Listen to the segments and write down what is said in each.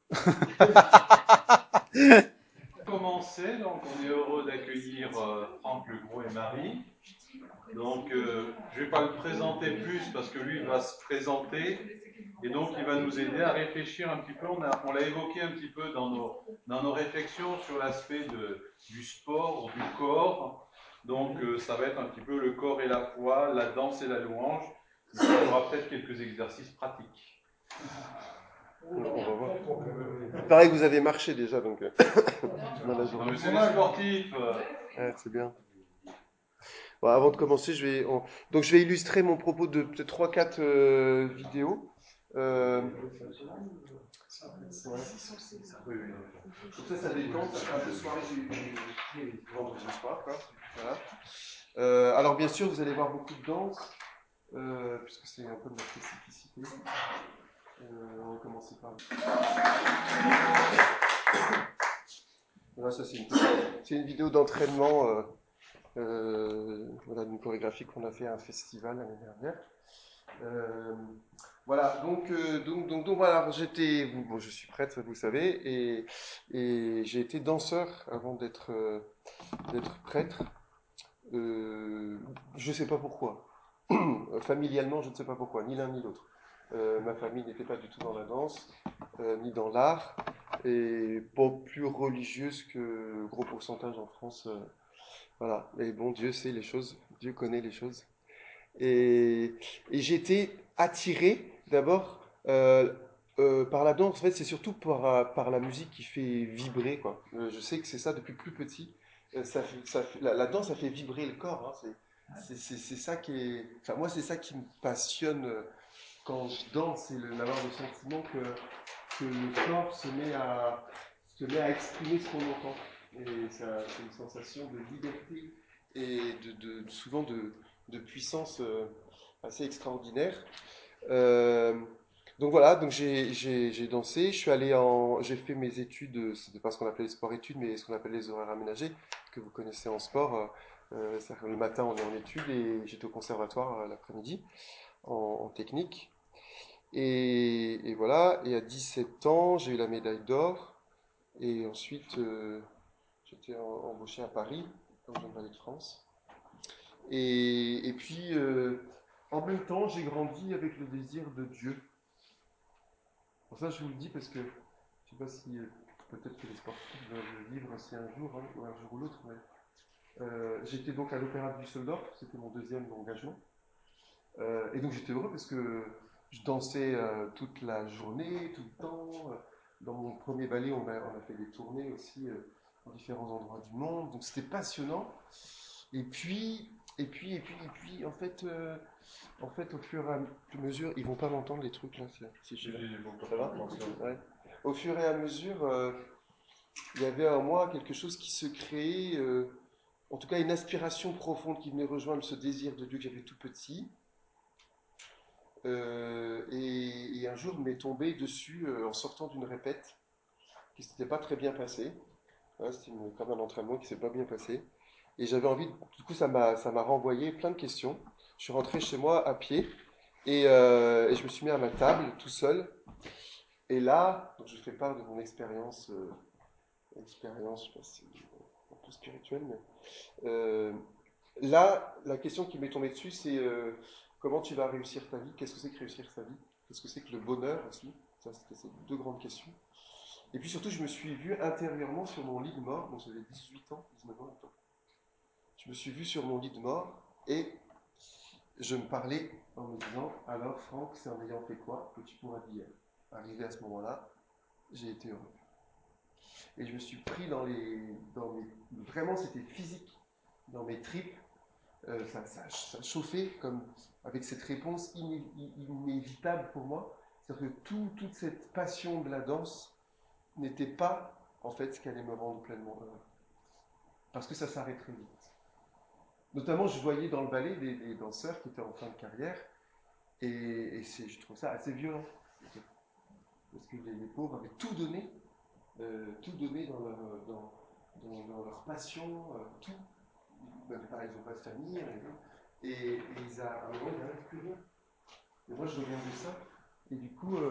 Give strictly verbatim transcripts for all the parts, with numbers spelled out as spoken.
Commencer, donc on est heureux d'accueillir euh, Franck Legros et Marie. Donc euh, je ne vais pas le présenter plus parce que lui va se présenter et donc il va nous aider à réfléchir un petit peu. On, a, on l'a évoqué un petit peu dans nos, dans nos réflexions sur l'aspect de, du sport, du corps. Donc euh, ça va être un petit peu le corps et la foi, la danse et la louange. Il y aura peut-être quelques exercices pratiques. On va voir. Il paraît que vous avez marché déjà, donc euh, dans la Non journée. mais c'est les sportifs. Ouais, c'est bien. Bon, avant de commencer, je vais on- donc je vais illustrer mon propos de peut-être trois quatre euh, vidéos. Euh, ouais. Oui, oui. Donc ça, ça détend, ça fait un peu soirée du, du- du vendredi soir, quoi. Voilà. Euh, alors bien sûr, vous allez voir beaucoup de danse, euh, puisque c'est un peu de la spécificité. Euh, on va commencer par. Voilà, ça c'est une, c'est une vidéo d'entraînement. Euh, Euh, voilà, d'une chorégraphie qu'on a fait à un festival l'année dernière. Euh, voilà, donc, euh, donc, donc, donc voilà, j'étais, bon, je suis prêtre, vous savez, et, et j'ai été danseur avant d'être, euh, d'être prêtre. Euh, je ne sais pas pourquoi. Familialement, je ne sais pas pourquoi, ni l'un ni l'autre. Euh, ma famille n'était pas du tout dans la danse, euh, ni dans l'art, et pas plus religieuse que gros pourcentage en France. Euh, voilà, mais bon, Dieu sait les choses, Dieu connaît les choses. Et, et j'ai été attiré d'abord euh, euh, par la danse. En fait, c'est surtout par, euh, par la musique qui fait vibrer, quoi. Euh, je sais que c'est ça depuis plus petit. Euh, ça fait- ça fait- la, la danse, ça fait vibrer le corps, hein. C'est, c'est, c'est- c'est ça qui est. Enfin, moi, c'est ça qui me passionne euh, quand je danse, c'est le- d'avoir le sentiment que, que le corps se met à, se met à exprimer ce qu'on entend. Et ça, c'est une sensation de liberté et de, de- souvent de, de puissance euh, assez extraordinaire. Euh, donc voilà, donc j'ai, j'ai, j'ai dansé, je suis allé en, j'ai fait mes études, c'était pas ce qu'on appelait les sport-études, mais ce qu'on appelle les horaires aménagés, que vous connaissez en sport. Euh, euh, c'est-à-dire que le matin on est en études et j'étais au conservatoire euh, l'après-midi en, en technique. Et, et voilà, et à dix-sept ans, j'ai eu la médaille d'or. Et ensuite, euh, j'étais en- embauché à Paris, au Jeune Ballet de France. Et, et puis, euh, en même temps, j'ai grandi avec le désir de Dieu. Pour ça, je vous le dis parce que je ne sais pas si euh, peut-être que les sportifs doivent le vivre aussi un jour, hein, ou un jour ou l'autre. Mais, euh, j'étais donc à l'Opéra de Düsseldorf, c'était mon deuxième engagement. Euh, et donc j'étais heureux parce que je dansais euh, toute la journée, tout le temps. Dans mon premier ballet, on a, on a fait des tournées aussi euh, dans différents endroits du monde. Donc c'était passionnant. Et puis, et puis, et puis, et puis, en fait, euh, en fait, au fur et à mesure, ils vont pas m'entendre les trucs là. Si je ça va ouais. Au fur et à mesure, euh, il y avait en moi quelque chose qui se créait. Euh, en tout cas, une aspiration profonde qui venait rejoindre ce désir de Dieu que j'avais tout petit. Euh, et, et un jour, il m'est tombé dessus euh, en sortant d'une répète qui s'était pas très bien passée. Ouais, c'était une- comme un entraînement qui s'est pas bien passé. Et j'avais envie, de- du coup, ça m'a, ça m'a renvoyé plein de questions. Je suis rentré chez moi à pied et, euh, et je me suis mis à ma table tout seul. Et là, donc je fais part de mon expérience, euh, expérience, je sais pas si c'est un peu spirituelle, mais euh, là, la question qui m'est tombée dessus, c'est euh, comment tu vas réussir ta vie? Qu'est-ce que c'est que réussir sa vie? Qu'est-ce que c'est que le bonheur aussi? Ça, c'était ces deux grandes questions. Et puis surtout, je me suis vu intérieurement sur mon lit de mort, donc j'avais dix-huit ans, dix-neuf ans. Je me suis vu sur mon lit de mort et je me parlais en me disant, alors Franck, c'est en ayant fait quoi que tu pourras dire? Arrivé à ce moment-là, j'ai été heureux. Et je me suis pris dans les... Dans mes, vraiment, c'était physique, dans mes tripes. Euh, ça, ça, ça chauffait comme avec cette réponse iné, inévitable pour moi. C'est-à-dire que tout, toute cette passion de la danse n'était pas en fait ce qui allait me rendre pleinement heureux. Parce que ça s'arrête très vite. Notamment, je voyais dans le ballet des, des danseurs qui étaient en fin de carrière et, et c'est, je trouve ça assez violent. Parce que les, les pauvres avaient tout donné, euh, tout donné dans leur, dans, dans, dans leur passion, euh, tout. Même pas, ils n'ont pas de famille, et, et, et ils a, à un moment, ils n'arrivent plus rien. Et moi, je regardais ça, et du coup, euh,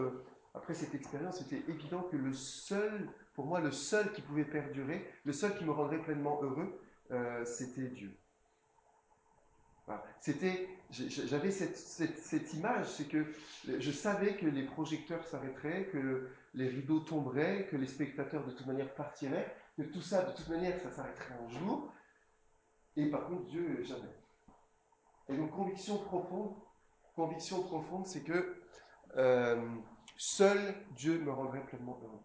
après cette expérience, c'était évident que le seul, pour moi, le seul qui pouvait perdurer, le seul qui me rendrait pleinement heureux, euh, c'était Dieu. Voilà. C'était, j'avais cette, cette, cette image, c'est que je savais que les projecteurs s'arrêteraient, que les rideaux tomberaient, que les spectateurs de toute manière partiraient, que tout ça, de toute manière, ça s'arrêterait un jour. Et par contre, Dieu, jamais. Et donc, conviction profonde, conviction profonde, c'est que euh, seul Dieu me rendrait pleinement heureux.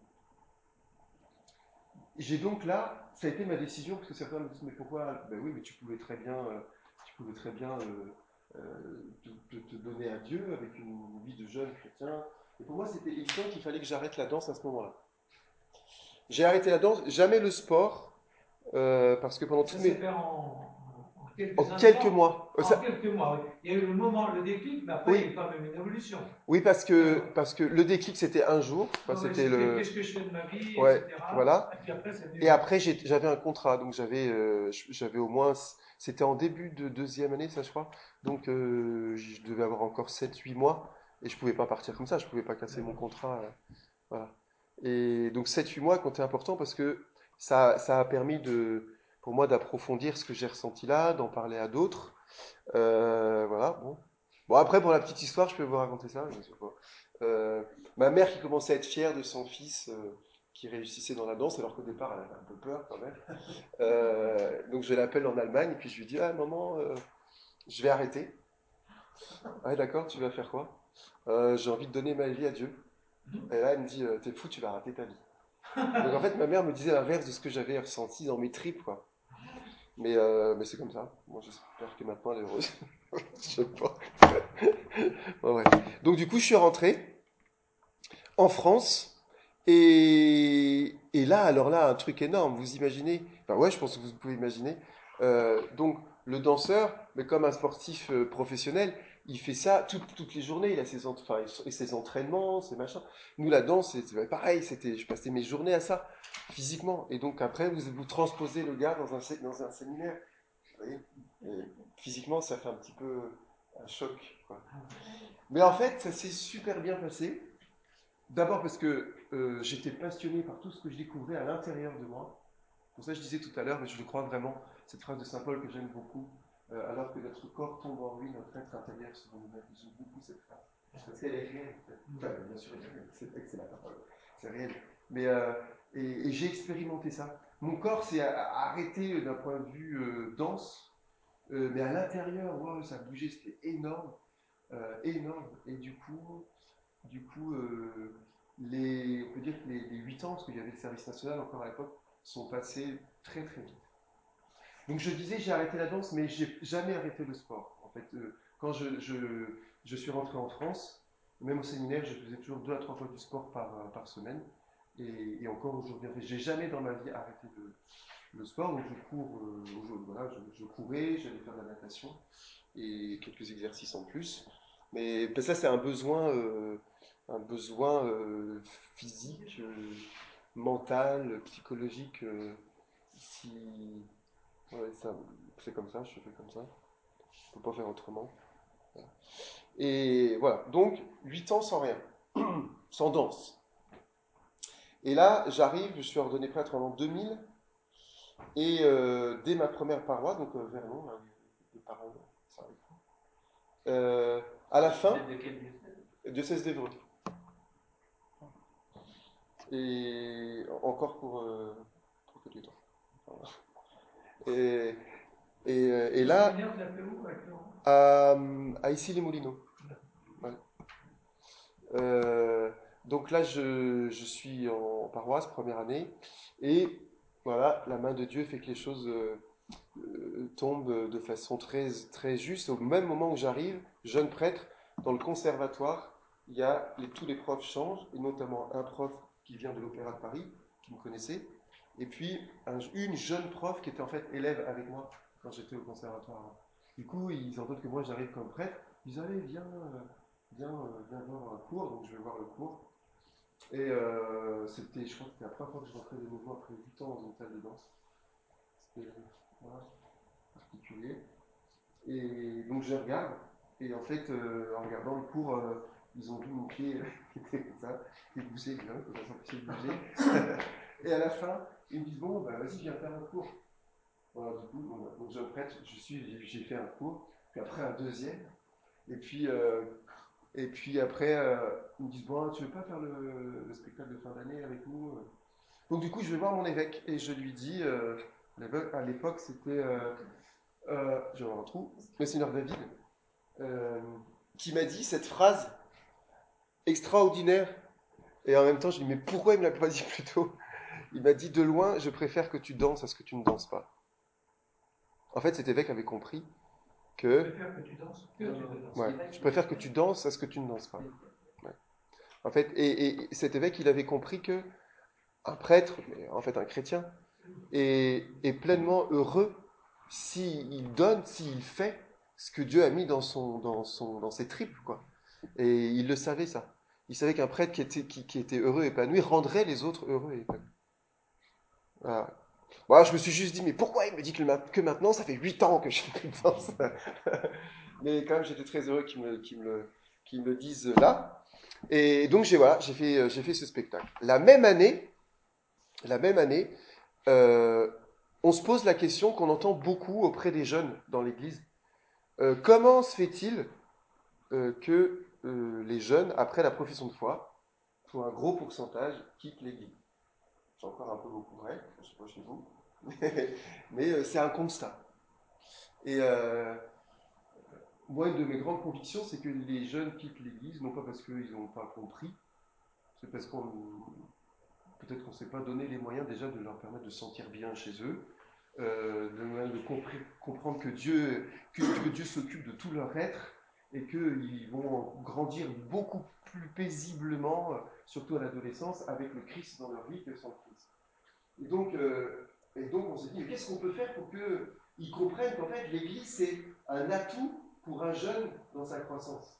J'ai donc là, ça a été ma décision, parce que certains me disent, mais pourquoi? Ben oui, mais tu pouvais très bien, euh, tu pouvais très bien euh, euh, te, te, te donner à Dieu avec une vie de jeune chrétien. Et pour moi, c'était évident qu'il fallait que j'arrête la danse à ce moment-là. J'ai arrêté la danse, jamais le sport, euh, parce que pendant ça tous mes... s'est fait en, en quelques, en quelques mois. En ça... quelques mois, oui. Il y a eu le moment, le déclic, mais après, oui. il y a eu quand même une évolution. Oui, parce que, parce que le déclic, c'était un jour. Enfin, ouais, c'était le... Qu'est-ce que je fais de ma vie, ouais, et cetera. Voilà. Et puis après, et après j'avais un contrat, donc j'avais euh, j'avais au moins... C'était en début de deuxième année, ça, je crois. Donc, euh, je devais avoir encore sept huit mois. Et je pouvais pas partir comme ça, je pouvais pas casser mon contrat. Euh, voilà. Et donc, sept huit mois comptait important parce que ça, ça a permis de, pour moi d'approfondir ce que j'ai ressenti là, d'en parler à d'autres. Euh, voilà, bon. Bon, après, pour la petite histoire, je peux vous raconter ça. Je sais pas. Euh, ma mère qui commençait à être fière de son fils euh, qui réussissait dans la danse, alors qu'au départ, elle avait un peu peur quand même. Euh, donc, je l'appelle en Allemagne et puis je lui dis, ah, maman, euh, je vais arrêter. Ouais, d'accord, tu vas faire quoi? Euh, j'ai envie de donner ma vie à Dieu. Et là, elle me dit, euh, t'es fou, tu vas rater ta vie. Donc en fait, ma mère me disait l'inverse de ce que j'avais ressenti dans mes tripes, quoi. Mais, euh, mais c'est comme ça. Moi, j'espère que maintenant, elle est heureuse. Je sais pas. Bon, ouais. Donc du coup, je suis rentré en France. Et, et là, alors là, un truc énorme. Vous imaginez? Enfin, ouais, je pense que vous pouvez imaginer. Euh, donc, le danseur, mais comme un sportif euh, professionnel, il fait ça tout, toutes les journées. Il a ses, enfin, ses entraînements, ses machins. Nous, la danse, c'est pareil. C'était, je passais mes journées à ça, physiquement. Et donc, après, vous, vous transposez le gars dans un, dans un séminaire. Vous voyez? Et physiquement, ça fait un petit peu un choc, quoi. Mais en fait, ça s'est super bien passé. D'abord parce que euh, j'étais passionné par tout ce que je découvrais à l'intérieur de moi. Pour ça, je disais tout à l'heure, mais je le crois vraiment, cette phrase de Saint Paul que j'aime beaucoup, euh, alors que notre corps tombe en ruine, notre être intérieur se renouvelle. J'aime beaucoup cette phrase. Parce qu'elle est réelle. Enfin, bien sûr, c'est vrai que c'est la parole. C'est réel. Mais, euh, et, et j'ai expérimenté ça. Mon corps s'est arrêté d'un point de vue euh, dense, euh, mais à l'intérieur, wow, ça bougeait, c'était énorme. Euh, énorme. Et du coup, du coup euh, les, on peut dire que les, les huit ans, parce qu'il y avait le service national encore à l'époque, sont passés très très vite. Donc je disais, j'ai arrêté la danse, mais j'ai jamais arrêté le sport. En fait, euh, quand je, je, je suis rentré en France, même au séminaire, je faisais toujours deux à trois fois du sport par, par semaine. Et, et encore aujourd'hui, en fait, j'ai jamais dans ma vie arrêté le, le sport. Donc je cours, euh, voilà, je, je courais, j'allais faire de la natation et quelques exercices en plus. Mais ben, ça, c'est un besoin, euh, un besoin euh, physique, euh, mental, psychologique. Euh, si, ouais, ça, c'est comme ça, je fais comme ça. Je peux pas faire autrement. Voilà. Et voilà, donc huit ans sans rien, sans danse. Et là, j'arrive, je suis ordonné prêtre en l'an deux mille, et euh, dès ma première paroisse, donc euh, Vernon, là, les parents, ça arrive. Euh, à la fin, diocèse d'Évreux. Et encore pour, euh, pour quelques temps. Voilà. Et, et, et là, à, à Issy-les-Moulineaux. Ouais. Euh, donc là, je, je suis en paroisse, première année, et voilà, la main de Dieu fait que les choses euh, euh, tombent de façon très, très juste. Au même moment où j'arrive, jeune prêtre, dans le conservatoire, il y a les, tous les profs changent, et notamment un prof qui vient de l'Opéra de Paris, qui me connaissait, et puis un, une jeune prof qui était en fait élève avec moi quand j'étais au conservatoire. Du coup, ils entendent que moi j'arrive comme prêtre, ils disent allez, viens, viens, viens voir un cours, donc je vais voir le cours. Et euh, c'était, je crois que c'était la première fois que je rentrais de nouveau après huit ans dans une salle de danse. C'était voilà, particulier. Et donc je regarde, et en fait, euh, en regardant le cours, euh, ils ont vu mon pied qui était comme ça, qui bougeait, bien, comme ça s'empêchait de bouger. Et à la fin, ils me disent, bon, bah, vas-y, viens faire un cours. Voilà, du coup, bon, donc je me prête, je suis, j'ai fait un cours, puis après un deuxième, et puis, euh, et puis après, euh, ils me disent, bon, tu veux pas faire le, le spectacle de fin d'année avec nous? Donc du coup, je vais voir mon évêque, et je lui dis, euh, à l'époque, c'était, euh, euh, je vais avoir un trou, Monseigneur David, euh, qui m'a dit cette phrase extraordinaire, et en même temps, je lui dis, mais pourquoi il ne me l'a pas dit plus tôt? Il m'a dit, de loin, je préfère que tu danses à ce que tu ne danses pas. En fait, cet évêque avait compris que... Je préfère que tu danses que tu ne danses. Ouais, je préfère que tu danses à ce que tu ne danses pas. Ouais. En fait, et, et cet évêque, il avait compris que un prêtre, mais en fait un chrétien, est, est pleinement heureux s'il donne, s'il fait ce que Dieu a mis dans, son, dans, son, dans ses tripes, quoi. Et il le savait, ça. Il savait qu'un prêtre qui était, qui, qui était heureux et épanoui rendrait les autres heureux et épanouis. Voilà. Moi, je me suis juste dit, mais pourquoi il me dit que, le, que maintenant, ça fait huit ans que je fais plus de danse? Mais quand même, j'étais très heureux qu'il me, qu'il me, qu'il me le dise là. Et donc, j'ai, voilà, j'ai, fait, j'ai fait ce spectacle. La même année, la même année euh, on se pose la question qu'on entend beaucoup auprès des jeunes dans l'Église. Euh, comment se fait-il euh, que euh, les jeunes, après la profession de foi, pour un gros pourcentage, quittent l'Église? C'est encore un peu beaucoup vrai, je ne sais pas chez vous, mais euh, c'est un constat. Et euh, moi, une de mes grandes convictions, c'est que les jeunes quittent l'Église, non pas parce qu'ils n'ont pas compris, c'est parce qu'on peut-être qu'on ne s'est pas donné les moyens déjà de leur permettre de se sentir bien chez eux, euh, de, de compre- comprendre que Dieu, que, que Dieu s'occupe de tout leur être et qu'ils vont grandir beaucoup plus paisiblement, euh, surtout à l'adolescence, avec le Christ dans leur vie que sans le Christ. Et donc, euh, et donc on s'est dit, mais qu'est-ce qu'on peut faire pour qu'ils comprennent qu'en fait l'Église c'est un atout pour un jeune dans sa croissance,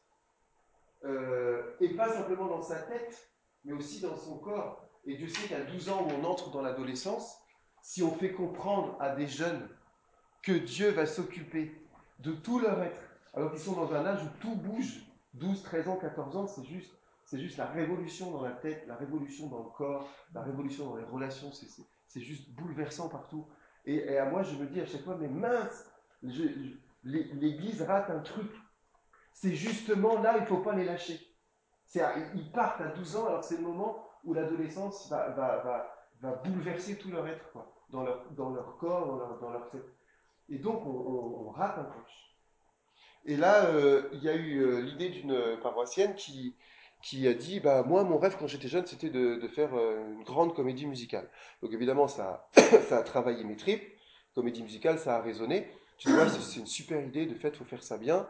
euh, et pas simplement dans sa tête, mais aussi dans son corps. Et Dieu sait qu'à douze ans où on entre dans l'adolescence, si on fait comprendre à des jeunes que Dieu va s'occuper de tout leur être, alors qu'ils sont dans un âge où tout bouge, douze, treize ans, quatorze ans, c'est juste, c'est juste la révolution dans la tête, la révolution dans le corps, la révolution dans les relations, c'est, c'est, c'est juste bouleversant partout. Et, et à moi, je me dis à chaque fois, mais mince, je, je, l'Église rate un truc. C'est justement là, il ne faut pas les lâcher. C'est, ils partent à douze ans, alors c'est le moment où l'adolescence va, va, va, va bouleverser tout leur être, quoi, dans, leur, dans leur corps, dans leur, dans leur tête. Et donc, on, on, on rate un coche. Et là, euh, il y a eu euh, l'idée d'une paroissienne qui, qui a dit, bah, moi, mon rêve quand j'étais jeune, c'était de, de faire euh, une grande comédie musicale. Donc évidemment, ça, ça a travaillé mes tripes. Comédie musicale, ça a résonné. Tu vois, c'est, c'est une super idée, de fait, il faut faire ça bien.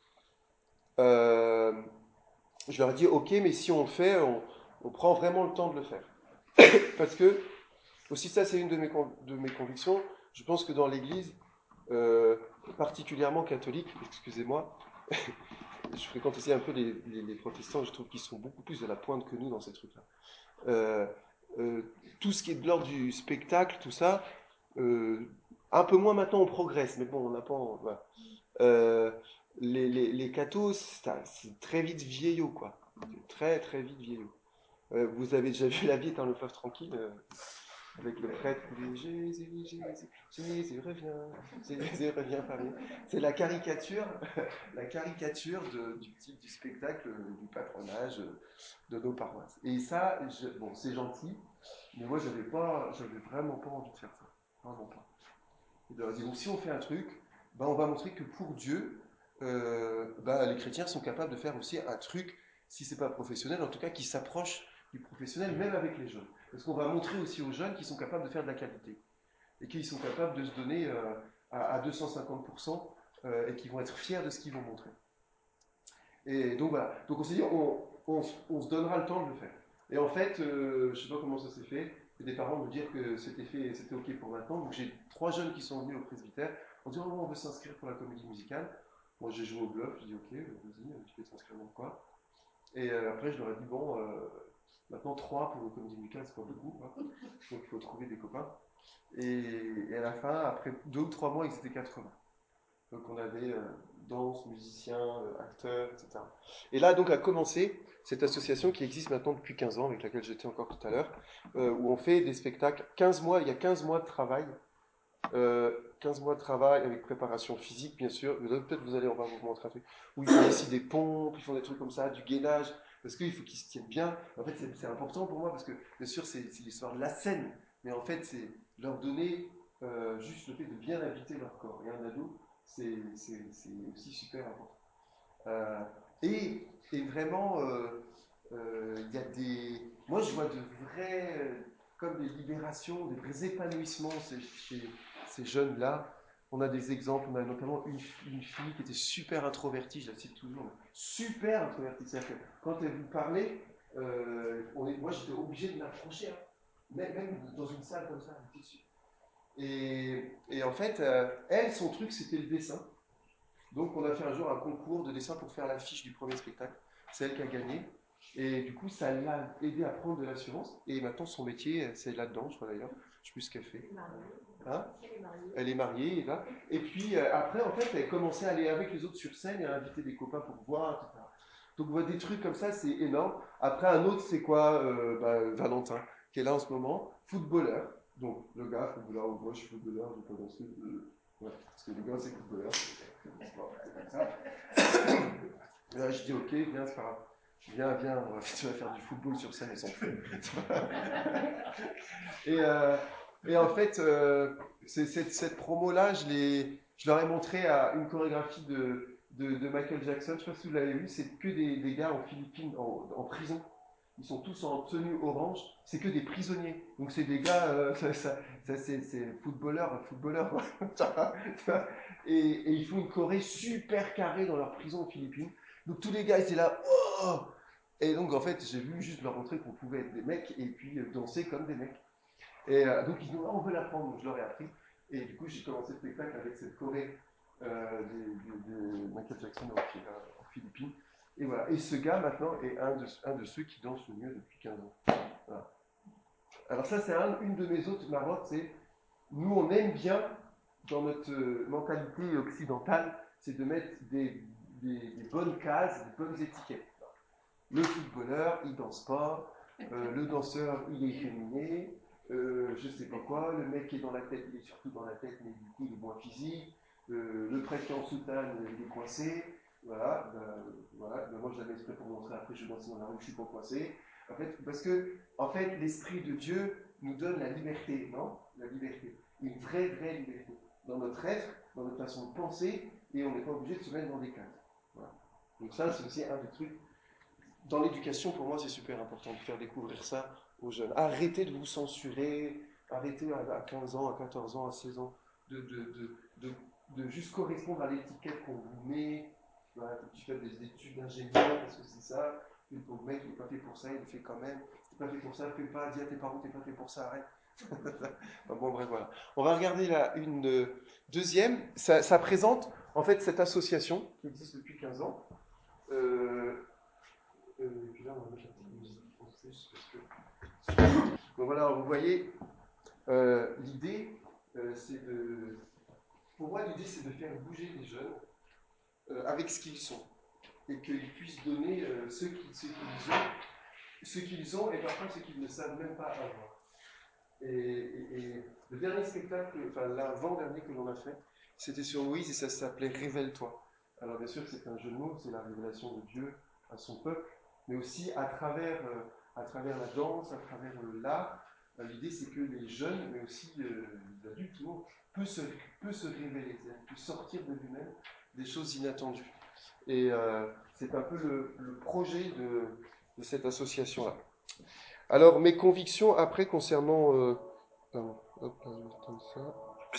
Euh, je leur ai dit, ok, mais si on le fait, on, on prend vraiment le temps de le faire. Parce que, aussi ça c'est une de mes, de mes convictions, je pense que dans l'Église, euh, particulièrement catholique, excusez-moi, je fréquente aussi un peu les, les, les protestants, je trouve qu'ils sont beaucoup plus à la pointe que nous dans ces trucs-là. Euh, euh, tout ce qui est de l'ordre du spectacle, tout ça, euh, un peu moins maintenant on progresse, mais bon, on n'a pas... Voilà. Euh, les, les, les cathos, c'est, c'est très vite vieillot, quoi. C'est très très vite vieillot. Euh, vous avez déjà vu La vie est un long fleuve tranquille, euh, avec le prêtre qui dit Jésus, Jésus, Jésus revient, Jésus revient parmi. C'est la caricature, la caricature de, du type du spectacle du patronage de nos paroisses. Et ça, je, bon, c'est gentil, mais moi, j'avais pas, j'avais vraiment pas envie de faire ça, vraiment pas. Et de leur dire, donc si on fait un truc, ben, on va montrer que pour Dieu, euh, ben, les chrétiens sont capables de faire aussi un truc, si c'est pas professionnel, en tout cas qui s'approche du professionnel, même avec les jeunes. Parce qu'on va montrer aussi aux jeunes qu'ils sont capables de faire de la qualité. Et qu'ils sont capables de se donner euh, à, à deux cent cinquante pour cent euh, et qu'ils vont être fiers de ce qu'ils vont montrer. Et donc voilà. Donc on s'est dit, on, on, on se donnera le temps de le faire. Et en fait, euh, je ne sais pas comment ça s'est fait, des parents me dire que c'était fait, c'était ok pour maintenant. Donc j'ai trois jeunes qui sont venus au presbytère. On dit, oh, on veut s'inscrire pour la comédie musicale. Moi j'ai joué au bluff, j'ai dit, ok, vas-y, tu peux t'inscrire dans quoi. Et euh, après je leur ai dit, bon, euh, maintenant trois pour une comédie musicale, c'est pas beaucoup. Hein. Donc il faut trouver des copains. Et, et à la fin, après deux ou trois mois, ils étaient quatre-vingts. Donc on avait euh, danse, musiciens, euh, acteurs, et cetera. Et là, donc, a commencé cette association qui existe maintenant depuis quinze ans, avec laquelle j'étais encore tout à l'heure, euh, où on fait des spectacles, quinze mois, il y a quinze mois de travail, euh, quinze mois de travail avec préparation physique, bien sûr. Peut-être vous allez, on va vous montrer un truc, où ils font aussi des pompes, ils font des trucs comme ça, du gainage, parce qu'il faut qu'ils se tiennent bien. En fait, c'est, c'est important pour moi, parce que, bien sûr, c'est, c'est l'histoire de la scène, mais en fait, c'est leur donner euh, juste le fait de bien habiter leur corps. Et un ado, c'est, c'est, c'est aussi super important. Euh, et, et vraiment, il euh, euh, y a des... Moi, je vois de vrais... Euh, comme des libérations, des vrais épanouissements chez, chez ces jeunes-là. On a des exemples, on a notamment une, une fille qui était super introvertie, je la cite toujours, super introvertie. C'est-à-dire que quand elle vous parlait, euh, on est, moi j'étais obligé de m'approcher, hein, même, même dans une salle comme ça, et, et en fait, euh, elle, son truc, c'était le dessin. Donc on a fait un jour un concours de dessin pour faire l'affiche du premier spectacle. C'est elle qui a gagné. Et du coup, ça l'a aidé à prendre de l'assurance. Et maintenant, son métier, c'est là-dedans, je crois d'ailleurs. Je ne sais plus ce qu'elle fait. Hein? Elle est mariée. Et, là. Et puis euh, après, en fait, elle commençait à aller avec les autres sur scène et à inviter des copains pour voir, et cetera. Donc, on voit des trucs comme ça, c'est énorme. Après, un autre, c'est quoi euh, bah, Valentin, qui est là en ce moment, footballeur. Donc, le gars, footballeur, moi je suis footballeur, je vais pas danser. Euh, ouais, parce que le gars, c'est footballeur. C'est comme ça. Et là, je dis, ok, viens, c'est pas grave. Viens, viens, tu vas faire du football sur scène, on s'en fout. et, euh, et en fait, euh, c'est, cette, cette promo-là, je, l'ai, je leur ai montré à une chorégraphie de, de, de Michael Jackson. Je ne sais pas si vous l'avez vu, c'est que des, des gars en Philippines, en, en prison. Ils sont tous en tenue orange, c'est que des prisonniers. Donc c'est des gars, euh, ça, ça, ça, c'est, c'est footballeurs, footballeurs. et, et ils font une choré super carrée dans leur prison aux Philippines. Donc tous les gars étaient là, oh! Et donc en fait j'ai vu juste leur montrer qu'on pouvait être des mecs et puis euh, danser comme des mecs. Et euh, donc ils disent, oh, on veut l'apprendre, donc je leur ai appris. Et du coup j'ai commencé le spectacle avec cette choré euh, de, de, de Michael Jackson en, en Philippines. Et voilà. Et ce gars, maintenant, est un de, un de ceux qui dansent le mieux depuis quinze ans. Voilà. Alors ça, c'est un, une de mes autres marottes, c'est nous, on aime bien, dans notre mentalité occidentale, c'est de mettre des, des, des bonnes cases, des bonnes étiquettes. Le footballeur, il danse pas. Euh, le danseur, il est efféminé. Euh, je sais pas quoi. Le mec qui est dans la tête, il est surtout dans la tête, mais du coup, il est moins physique. Euh, le prêtre en soutane, il est coincé. Voilà, ben, voilà. Ben, moi je l'avais exprès pour montrer, après je danse dans la rue, je suis pas coincé. En fait, parce que, en fait, l'Esprit de Dieu nous donne la liberté, non? La liberté. Une vraie, vraie liberté. Dans notre être, dans notre façon de penser, et on n'est pas obligé de se mettre dans des cases. Voilà. Donc ça, c'est aussi un des trucs. Dans l'éducation, pour moi, c'est super important de faire découvrir ça aux jeunes. Arrêtez de vous censurer, arrêtez à quinze ans, à quatorze ans, à seize ans, de, de, de, de, de juste correspondre à l'étiquette qu'on vous met. Voilà, tu fais des études d'ingénieur parce que c'est ça. Le pauvre mec, il n'est pas fait pour ça, il le fait quand même. Tu n'es pas fait pour ça, fais pas, dis à tes parents, tu n'es pas fait pour ça, arrête. Bon, bref, voilà. On va regarder là une euh, deuxième. Ça, ça présente en fait cette association qui existe depuis quinze ans. Euh, euh, et puis là, on va mettre la petite musique en plus parce que. Donc voilà, vous voyez, euh, l'idée, euh, c'est de. Pour moi, l'idée, c'est de faire bouger les jeunes euh, avec ce qu'ils sont et qu'ils puissent donner euh, ce, qu'ils, ce qu'ils ont, ce qu'ils ont et parfois ce qu'ils ne savent même pas avoir. Et, et, et le dernier spectacle, enfin l'avant-dernier que l'on a fait, c'était sur Moïse et ça s'appelait Révèle-toi. Alors bien sûr, c'est un jeu de mots, c'est la révélation de Dieu à son peuple, mais aussi à travers, euh, à travers la danse, à travers euh, l'art. Euh, l'idée, c'est que les jeunes, mais aussi euh, les adultes, tout le monde, peut se, peut se révéler, peut sortir de lui-même des choses inattendues. Et euh, c'est un peu le, le projet de, de cette association-là. Alors, mes convictions après concernant... Euh, pardon, hop, comme ça.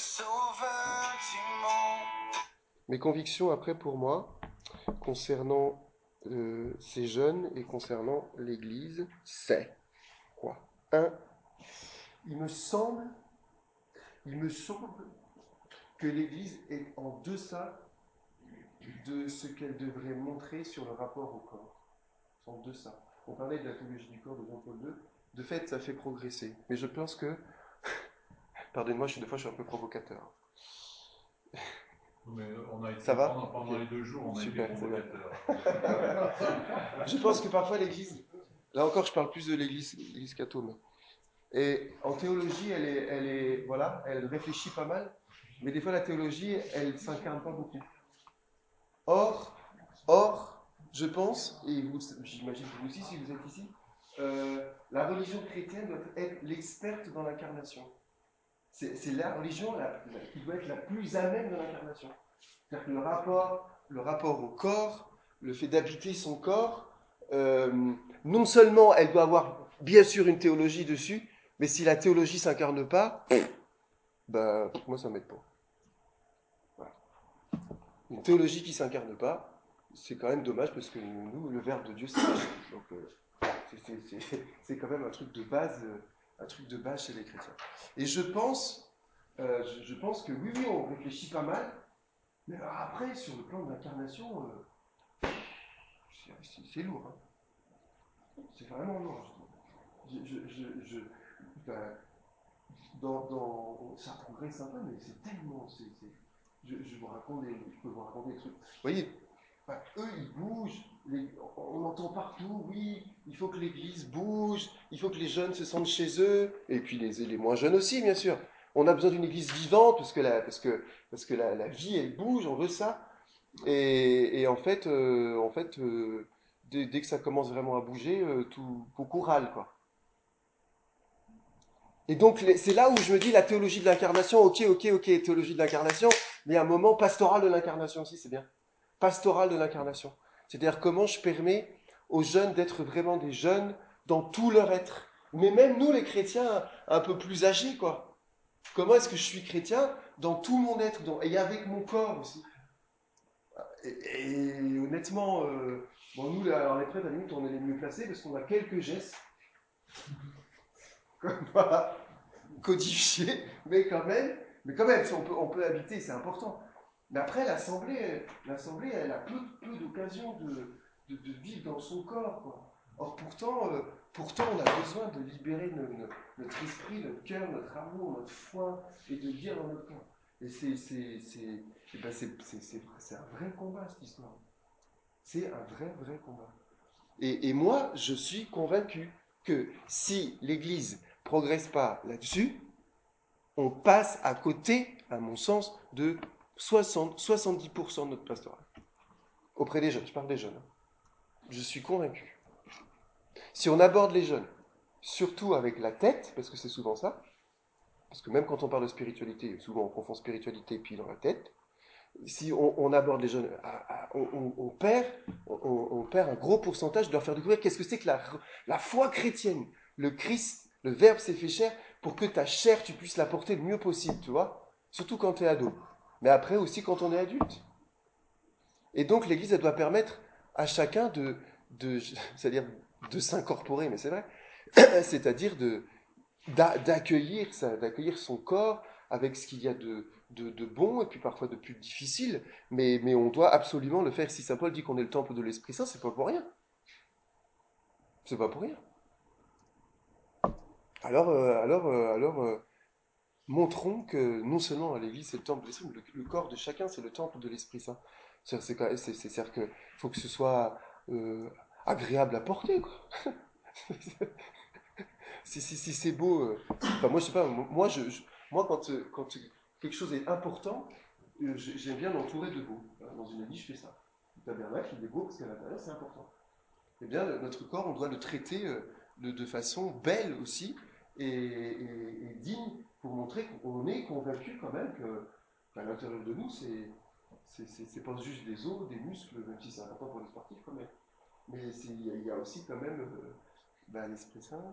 Mes convictions après pour moi, concernant euh, ces jeunes et concernant l'Église, c'est quoi? Un, il me semble, il me semble que l'Église est en deçà de ce qu'elle devrait montrer sur le rapport au corps. C'est en deçà. On parlait de la théologie du corps de Jean-Paul deux. De fait, ça fait progresser. Mais je pense que, pardonnez-moi, je suis, des fois je suis un peu provocateur. Mais on a été Ça va pendant, pendant okay. les deux jours, on a Super, été provocateurs. Je pense que parfois l'Église, là encore je parle plus de l'Église, l'Église catholique, et en théologie elle est, elle est, voilà, elle réfléchit pas mal, mais des fois la théologie elle s'incarne pas beaucoup. Or, or, je pense, et vous, j'imagine que vous aussi si vous êtes ici, euh, la religion chrétienne doit être l'experte dans l'incarnation. C'est, c'est la religion la, la, qui doit être la plus à même de l'incarnation. C'est-à-dire que le rapport, le rapport au corps, le fait d'habiter son corps, euh, non seulement elle doit avoir bien sûr une théologie dessus, mais si la théologie ne s'incarne pas, ben, moi ça ne m'aide pas. Voilà. Une théologie qui ne s'incarne pas, c'est quand même dommage parce que nous, le Verbe de Dieu, c'est donc euh, c'est, c'est, c'est, c'est quand même un truc de base, un truc de base chez les chrétiens. Et je pense, euh, je, je pense que oui, oui, on réfléchit pas mal. Mais alors après, sur le plan de l'incarnation, euh, c'est, c'est, c'est lourd. Hein. C'est vraiment lourd, je trouve. Je, je, je, ben, dans, dans, ça progresse un peu, mais c'est tellement... C'est, c'est, je, je, vous raconte des, je peux vous raconter des trucs. Vous voyez, ben, eux, ils bougent. Les, on entend partout, oui, il faut que l'Église bouge, il faut que les jeunes se sentent chez eux, et puis les, les moins jeunes aussi, bien sûr. On a besoin d'une Église vivante, parce que la, parce que, parce que la, la vie, elle bouge, on veut ça. Et, et en fait, euh, en fait euh, dès, dès que ça commence vraiment à bouger, euh, tout, beaucoup râle, quoi. Et donc, les, c'est là où je me dis la théologie de l'incarnation, ok, ok, ok, théologie de l'incarnation, mais il y a un moment pastoral de l'incarnation aussi, c'est bien. Pastoral de l'incarnation. C'est-à-dire comment je permets aux jeunes d'être vraiment des jeunes dans tout leur être. Mais même nous, les chrétiens, un peu plus âgés, quoi. Comment est-ce que je suis chrétien dans tout mon être, dans, et avec mon corps aussi. Et, et honnêtement, euh, bon, nous, là, alors les prêtres, à la limite, on est les mieux placés parce qu'on a quelques gestes comme voilà, codifiés, mais quand même, mais quand même, si on peut, on peut habiter, c'est important. Mais après, l'assemblée, l'assemblée, elle a peu, peu d'occasions de, de, de vivre dans son corps, quoi. Or, pourtant, euh, pourtant, on a besoin de libérer notre, notre esprit, notre cœur, notre amour, notre foi, et de le dire dans notre corps. Et c'est, c'est, c'est, et ben c'est, c'est, c'est, c'est un vrai combat, cette histoire. C'est un vrai, vrai combat. Et, et moi, je suis convaincu que si l'Église ne progresse pas là-dessus, on passe à côté, à mon sens, de soixante, soixante-dix pour cent de notre pastoral. Auprès des jeunes, je parle des jeunes. Je suis convaincu. Si on aborde les jeunes, surtout avec la tête, parce que c'est souvent ça, parce que même quand on parle de spiritualité, souvent on confond spiritualité et puis dans la tête, si on, on aborde les jeunes, on, on, on, perd, on, on perd un gros pourcentage de leur faire découvrir qu'est-ce que c'est que la, la foi chrétienne. Le Christ, le Verbe s'est fait chair pour que ta chair, tu puisses la porter le mieux possible, tu vois. Surtout quand tu es ado. Mais après aussi quand on est adulte. Et donc l'Église, elle doit permettre à chacun de, de c'est-à-dire de s'incorporer, mais c'est vrai, c'est-à-dire de, d'accueillir, ça, d'accueillir son corps avec ce qu'il y a de, de, de bon et puis parfois de plus difficile, mais, mais on doit absolument le faire. Si saint Paul dit qu'on est le temple de l'Esprit Saint, c'est pas pour rien. C'est pas pour rien. Alors, euh, alors, euh, alors euh, montrons que non seulement l'Église c'est le temple de l'Esprit, mais le, le corps de chacun c'est le temple de l'Esprit Saint. C'est, c'est, c'est, c'est, c'est-à-dire qu'il faut que ce soit euh, agréable à porter, quoi. Si, si, si c'est beau, euh, enfin moi je sais pas, moi, je, je, moi quand, euh, quand quelque chose est important, euh, j'aime bien l'entourer de beau. Dans une église, je fais ça. Le tabernacle, il est beau parce qu'à l'intérieur, c'est important. Eh bien, le, notre corps, on doit le traiter euh, de, de façon belle aussi et, et, et digne pour montrer qu'on est convaincu quand même que, qu'à l'intérieur de nous, c'est, c'est, c'est, c'est pas juste des os, des muscles, même si c'est important pour les sportifs quand même. Mais il y a aussi quand même euh, ben, l'Esprit Saint,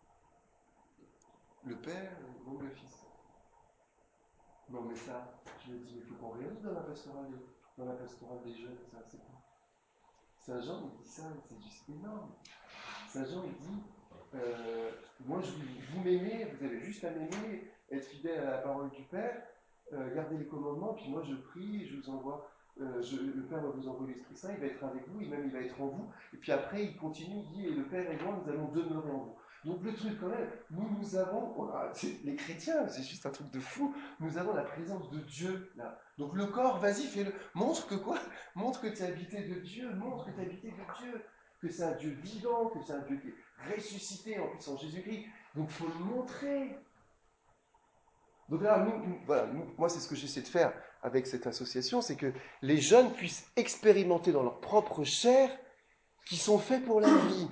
le Père ou le Fils. Non, mais ça, je me dis, il faut qu'on réalise dans la pastorale des, dans la pastorale des jeunes, ça, c'est quoi? Saint Jean, il dit ça, c'est juste énorme. Saint Jean, il dit, euh, moi, je, vous m'aimez, vous avez juste à m'aimer, être fidèle à la parole du Père, euh, garder les commandements, puis moi, je prie, je vous envoie, euh, je, le Père va vous envoyer l'Esprit Saint, il va être avec vous, et même il va être en vous. Et puis après, il continue, il dit, et le Père et moi, nous allons demeurer en vous. Donc le truc quand même, nous, nous avons, oh, c'est, les chrétiens, c'est juste un truc de fou, nous avons la présence de Dieu, là. Donc le corps, vas-y, fais-le. Montre que quoi? Montre que tu es habité de Dieu, montre que tu es habité de Dieu, que c'est un Dieu vivant, que c'est un Dieu qui est ressuscité en plus en Jésus-Christ. Donc il faut le montrer. Donc là, nous, nous, voilà, nous, moi c'est ce que j'essaie de faire avec cette association, c'est que les jeunes puissent expérimenter dans leur propre chair qui sont faits pour la vie.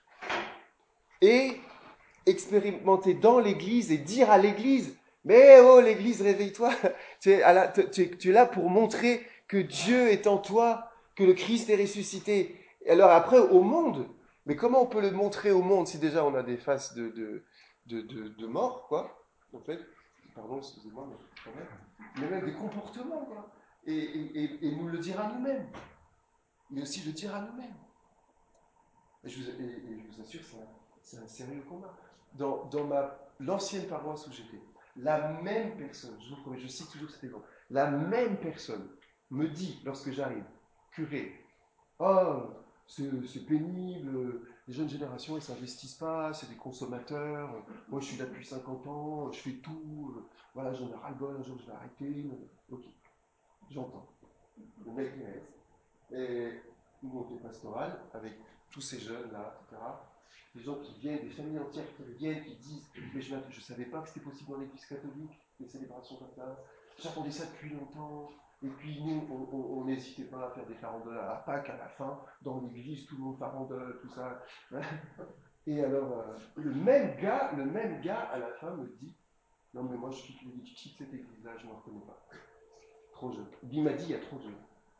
Et expérimenter dans l'Église et dire à l'Église, mais oh l'Église, réveille-toi, tu es, à la, tu, es, tu es là pour montrer que Dieu est en toi, que le Christ est ressuscité. Et alors après, au monde, mais comment on peut le montrer au monde si déjà on a des faces de, de, de, de, de mort, quoi, en fait, pardon, excusez-moi, mais quand même, mais même des comportements, quoi, et, et, et, et nous le dire à nous-mêmes, mais aussi le dire à nous-mêmes. Et je vous, et, et je vous assure, c'est un, c'est un sérieux combat. Dans, dans ma, l'ancienne paroisse où j'étais, la même personne, je vous promets, je cite toujours cet exemple, la même personne me dit, lorsque j'arrive, curé, oh, c'est, c'est pénible, les jeunes générations, ils ne s'investissent pas, c'est des consommateurs, moi je suis là depuis cinquante ans, je fais tout, voilà, j'en ai ras-le-bol, un jour je vais arrêter, ok, j'entends. Le mec il reste, et nous on fait pastoral, avec tous ces jeunes-là, et cetera, des gens qui viennent, des familles entières qui viennent, qui disent « Mais je ne savais pas que c'était possible dans l'Église catholique, des célébrations comme ça. J'attendais ça depuis longtemps. » Et puis nous, on n'hésitait pas à faire des farandoles à Pâques, à la fin, dans l'Église, tout le monde farandole, tout ça. Et alors, euh, le même gars, le même gars, à la fin, me dit « Non mais moi, je quitte, je quitte cette Église-là, je ne m'en reconnais pas. Trop jeune. » Il m'a dit « Il y a trop jeune. »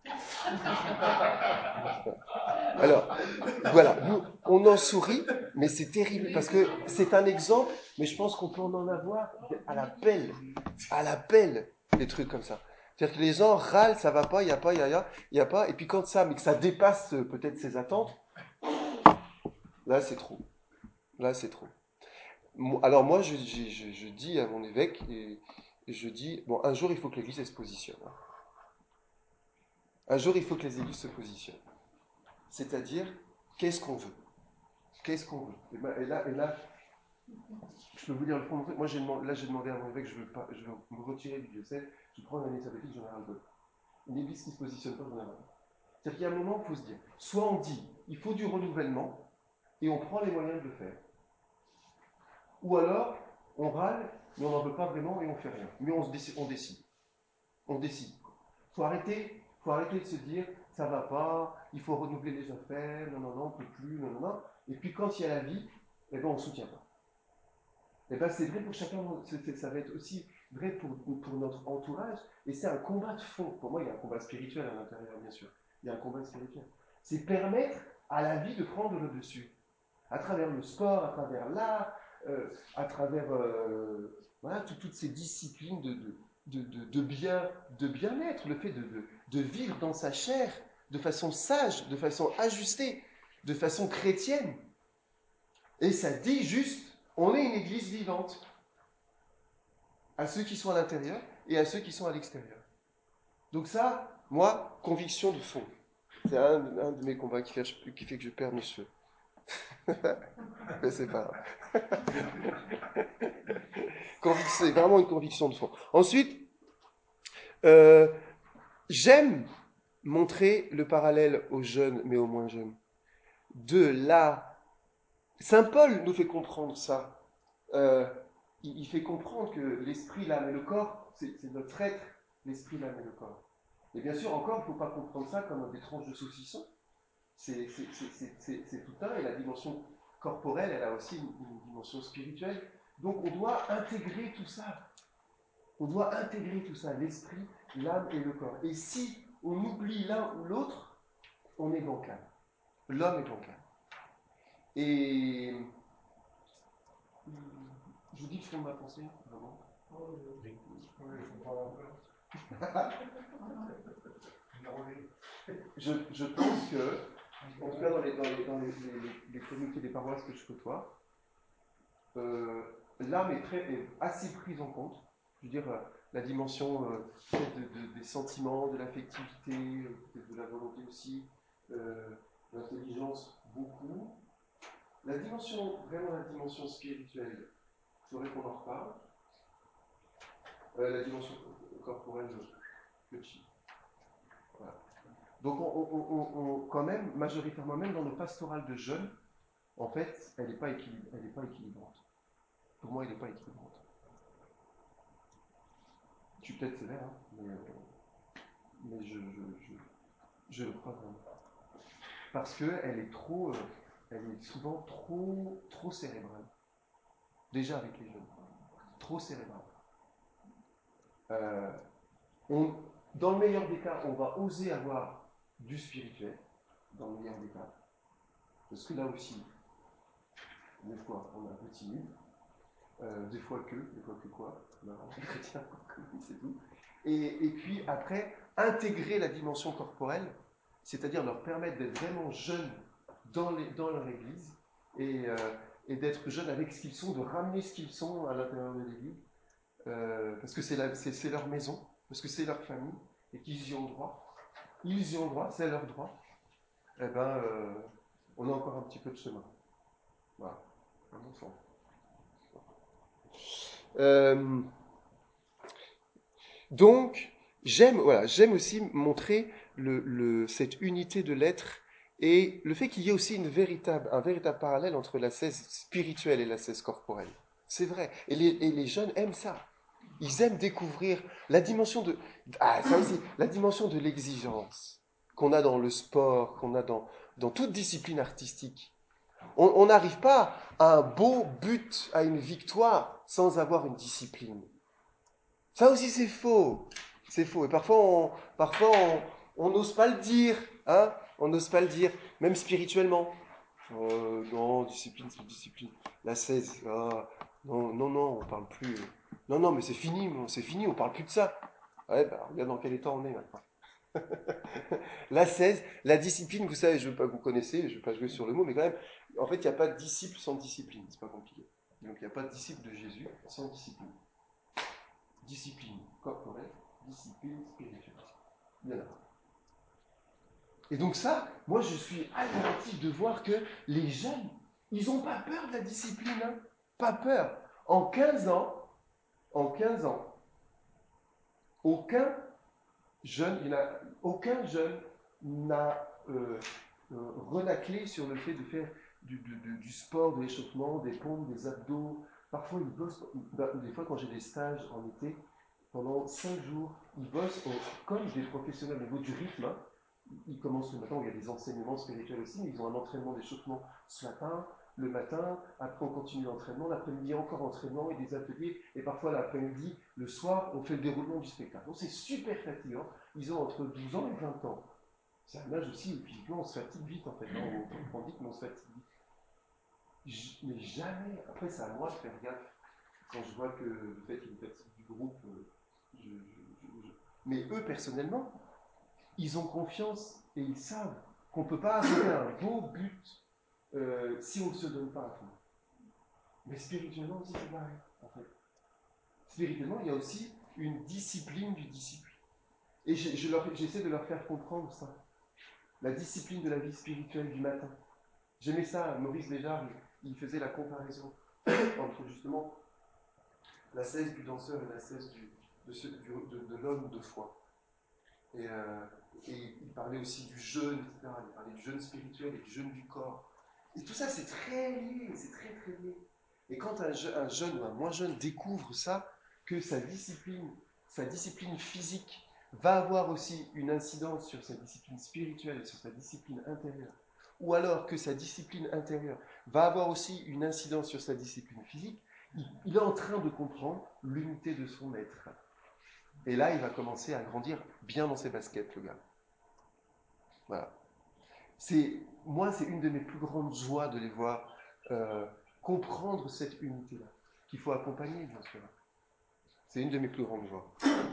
Alors, voilà, nous, on en sourit, mais c'est terrible, parce que c'est un exemple, mais je pense qu'on peut en avoir à la pelle, à la pelle, des trucs comme ça. C'est-à-dire que les gens râlent, ça va pas, il n'y a pas, il y a, il y a pas, et puis quand ça, mais que ça dépasse peut-être ses attentes, là c'est trop. Là c'est trop. Alors moi, je, je, je, je dis à mon évêque, et je dis, bon, un jour il faut que l'Église elle se positionne. Un jour il faut que les églises se positionnent. C'est-à-dire, qu'est-ce qu'on veut? Qu'est-ce qu'on veut? Et, ben, et, là, et là, je peux vous dire le fond de mon truc. Moi, j'ai demandé, là, j'ai demandé à mon évêque, je veux, pas, je veux me retirer du diocèse, je prends une année sabbatique, j'en ai un peu. Une église qui ne se positionne pas, j'en ai un peu. C'est-à-dire qu'il y a un moment où il faut se dire, soit on dit, il faut du renouvellement, et on prend les moyens de le faire. Ou alors, on râle, mais on n'en veut pas vraiment, et on ne fait rien. Mais on, se décide, on décide. On décide. Il faut arrêter, faut arrêter de se dire, ça ne va pas, il faut renouveler les affaires, non, non, non, on ne peut plus, non, non, non. Et puis quand il y a la vie, eh ben, on ne soutient pas. Et ben, c'est vrai pour chacun, ça va être aussi vrai pour, pour notre entourage, et c'est un combat de fond. Pour moi, il y a un combat spirituel à l'intérieur, bien sûr. Il y a un combat spirituel. C'est permettre à la vie de prendre le dessus. À travers le sport, à travers l'art, euh, à travers euh, voilà, tout, toutes ces disciplines de, de, de, de, de, bien, de bien-être, le fait de, de, de vivre dans sa chair de façon sage, de façon ajustée, de façon chrétienne. Et ça dit juste, on est une église vivante, à ceux qui sont à l'intérieur et à ceux qui sont à l'extérieur. Donc ça, moi, conviction de fond. C'est un, un de mes combats qui fait, qui fait que je perds mes cheveux. Mais c'est pas grave. C'est vraiment une conviction de fond. Ensuite, euh, j'aime montrer le parallèle aux jeunes, mais aux moins jeunes. De la... Saint Paul nous fait comprendre ça. Euh, il, il fait comprendre que l'esprit, l'âme et le corps, c'est, c'est notre être, l'esprit, l'âme et le corps. Et bien sûr, encore, il ne faut pas comprendre ça comme des tranches de saucisson. C'est, c'est, c'est, c'est, c'est tout un, et la dimension corporelle, elle a aussi une, une dimension spirituelle. Donc on doit intégrer tout ça. On doit intégrer tout ça, l'esprit, l'âme et le corps. Et si on oublie l'un ou l'autre, on est bancal. L'homme est bancal. Et je vous dis le fond de ma pensée, vraiment. je, je pense que, en tout cas dans les, dans les, dans les, les, les communautés des paroisses que je côtoie, euh, l'âme est, très, est assez prise en compte. Je veux dire, la dimension euh, de, de, des sentiments, de l'affectivité, de la volonté aussi, euh, de l'intelligence, beaucoup. La dimension, vraiment la dimension spirituelle, il faudrait qu'on en reparle. Euh, la dimension corporelle, Petit. Voilà. Donc, on, on, on, on, quand même, majoritairement, même dans le pastoral de jeunes, en fait, elle n'est pas, équilib... pas équilibrante. Pour moi, elle n'est pas équilibrante. Je suis peut-être sévère, hein, mais, euh, mais je, je, je, je le crois vraiment. Parce qu'elle est trop, euh, elle est souvent trop, trop cérébrale. Déjà avec les jeunes. Trop cérébrale. Euh, on, dans le meilleur des cas, on va oser avoir du spirituel. Dans le meilleur des cas. Parce que là aussi, des fois, on est un peu timide. Euh, des fois que, des fois que quoi, ben, les chrétiens, c'est tout. Et, et puis après, intégrer la dimension corporelle, c'est-à-dire leur permettre d'être vraiment jeunes dans, les, dans leur église et, euh, et d'être jeunes avec ce qu'ils sont, de ramener ce qu'ils sont à l'intérieur de l'église, euh, parce que c'est, la, c'est, c'est leur maison, parce que c'est leur famille et qu'ils y ont droit. Ils y ont droit, c'est leur droit. Eh bien, euh, on a encore un petit peu de chemin. Voilà, à mon sens. Euh, donc, j'aime, voilà, j'aime aussi montrer le, le, cette unité de l'être et le fait qu'il y ait aussi une véritable, un véritable parallèle entre l'ascèse spirituelle et l'ascèse corporelle. C'est vrai. Et les, et les jeunes aiment ça. Ils aiment découvrir la dimension de, ah, ça aussi, la dimension de l'exigence qu'on a dans le sport, qu'on a dans, dans toute discipline artistique. On n'arrive pas à un beau but, à une victoire, sans avoir une discipline. Ça aussi, c'est faux. C'est faux. Et parfois, on parfois on, on n'ose pas le dire. Hein, on n'ose pas le dire, même spirituellement. Euh, non, discipline, c'est discipline. La seize, ah, non, non, non, on parle plus. Non, non, mais c'est fini, c'est fini, on parle plus de ça. Ouais, bah, regarde dans quel état on est maintenant. La seize, la discipline, vous savez, je veux pas que vous connaissez, je ne veux pas jouer sur le mot, mais quand même, en fait, il n'y a pas de disciple sans discipline, c'est pas compliqué. Donc il n'y a pas de disciple de Jésus sans discipline. Discipline corporelle, discipline spirituelle. Il y en a. Et donc ça, moi je suis admiratif de voir que les jeunes, ils n'ont pas peur de la discipline, hein. Pas peur. En quinze ans, en quinze ans, aucun jeune, il a, aucun jeune n'a euh, euh, renaclé sur le fait de faire du, du, du, du sport, de l'échauffement, des pompes, des abdos. Parfois, ils bossent, des fois quand j'ai des stages en été, pendant cinq jours, ils bossent au, comme des professionnels au niveau du rythme. Hein. Ils commencent le matin, il y a des enseignements spirituels aussi, mais ils ont un entraînement d'échauffement ce matin, le matin, après on continue l'entraînement, l'après-midi encore entraînement et des ateliers, et parfois l'après-midi, le soir, on fait le déroulement du spectacle. Donc c'est super fatigant, ils ont entre douze ans et vingt ans. C'est un âge aussi où physiquement on se fatigue vite en fait, hein. on prend vite mais on se fatigue vite. Mais jamais, après c'est à moi de faire gaffe, quand je vois que le fait qu'il y a une fatigue du groupe, je, je, je, je... mais eux personnellement, ils ont confiance et ils savent qu'on ne peut pas arriver à un beau but euh, si on ne se donne pas à fond. Mais spirituellement aussi, c'est pareil, en fait. Spirituellement, il y a aussi une discipline du disciple. Et je, je leur, j'essaie de leur faire comprendre ça. La discipline de la vie spirituelle du matin. J'aimais ça, Maurice Béjart, il, il faisait la comparaison entre justement la cesse du danseur et la cesse du, de, ce, du, de, de l'homme de foi. Et, euh, et il parlait aussi du jeûne, et cetera. Il parlait du jeûne spirituel et du jeûne du corps. Et tout ça, c'est très lié, c'est très très lié. Et quand un, je, un jeune ou un moins jeune découvre ça, que sa discipline, sa discipline physique va avoir aussi une incidence sur sa discipline spirituelle et sur sa discipline intérieure, ou alors que sa discipline intérieure va avoir aussi une incidence sur sa discipline physique, il, il est en train de comprendre l'unité de son être. Et là, il va commencer à grandir bien dans ses baskets, le gars. Voilà. C'est, moi, c'est une de mes plus grandes joies de les voir euh, comprendre cette unité-là, qu'il faut accompagner, bien sûr. C'est une de mes plus grandes joies.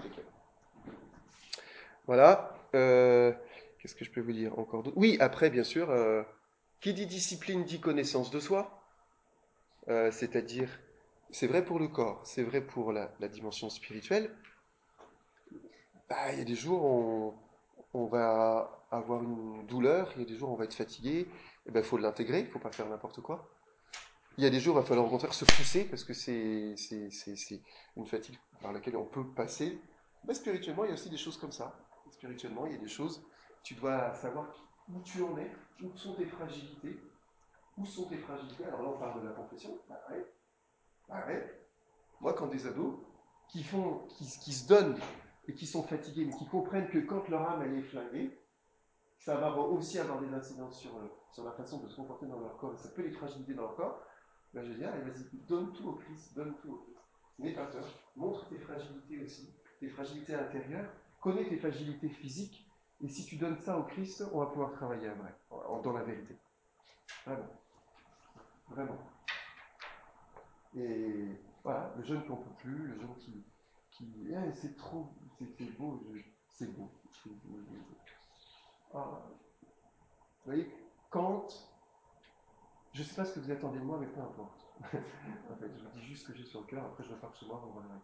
Voilà. Euh, qu'est-ce que je peux vous dire encore d'autre ? Oui, après, bien sûr, euh, qui dit discipline dit connaissance de soi. Euh, c'est-à-dire, c'est vrai pour le corps, c'est vrai pour la, la dimension spirituelle. Bah, il y a des jours où on, on va avoir une douleur, il y a des jours où on va être fatigué, il ben, faut l'intégrer, il ne faut pas faire n'importe quoi. Il y a des jours où il va falloir au contraire se pousser, parce que c'est, c'est, c'est, c'est une fatigue par laquelle on peut passer. Ben, spirituellement, il y a aussi des choses comme ça. Spirituellement, il y a des choses, tu dois savoir où tu en es, où sont tes fragilités, où sont tes fragilités. Alors là, on parle de la confession. Bah ouais. Bah ouais. Moi, quand des ados qui, font, qui, qui se donnent et qui sont fatigués, mais qui comprennent que quand leur âme elle est flinguée, ça va aussi avoir des incidences sur, sur la façon de se comporter dans leur corps, et ça peut les fragiliser dans leur corps, ben je vais dire, allez, vas-y, donne tout au Christ, donne tout au Christ. N'aie pas peur, montre tes fragilités aussi, tes fragilités intérieures, connais tes fragilités physiques, et si tu donnes ça au Christ, on va pouvoir travailler à vrai, dans la vérité. Vraiment. Vraiment. Et voilà, le jeune qui n'en peut plus, le jeune qui... qui eh, c'est trop, c'est, c'est beau, je, c'est beau. C'est beau, c'est beau. Ah, vous voyez, quand... Je ne sais pas ce que vous attendez de moi, mais peu importe. En fait, je vous dis juste ce que j'ai sur le cœur, après je repars chez moi, on va